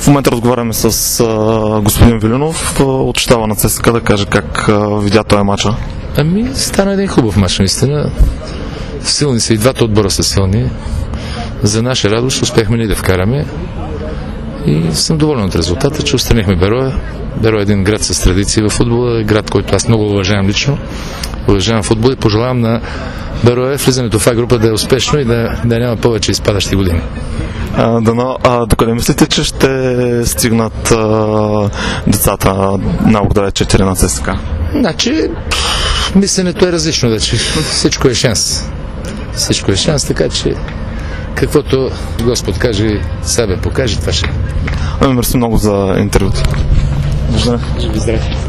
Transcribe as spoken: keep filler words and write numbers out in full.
В момента разговаряме с а, господин Велинов а, от щаба на ЦСКА да каже как а, видя този матча. Ами, стана един хубав мач, наистина. Силни са, и двата отбора са силни. За наша радост успяхме ние да вкараме и съм доволен от резултата, че отстранихме Бероя. Бероя е един град с традиции в футбола, град, който аз много уважавам лично. Уважавам футбол и пожелавам на Бероя влизането в А група да е успешно и да, да няма повече изпадащи години. А, дано, а докъде мислите, че ще стигнат а, децата на две четири на ЦСКА? Значи, мисленето е различно вече. Всичко е шанс. Всичко е шанс, така че каквото Господ каже, себе покаже, това ще. Ами, мерси много за интервюто. Живи здраве.